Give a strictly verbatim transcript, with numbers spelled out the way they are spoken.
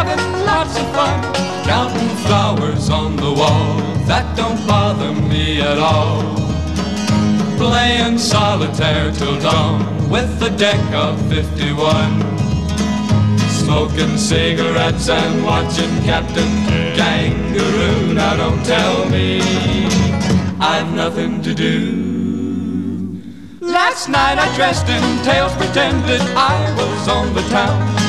having lots of fun, counting flowers on the wall. That don't bother me at all. Playing solitaire till dawn with a deck of fifty-one, smoking cigarettes and watching Captain Kangaroo. Now don't tell me I've nothing to do. Last night I dressed in tails, pretended I was on the town.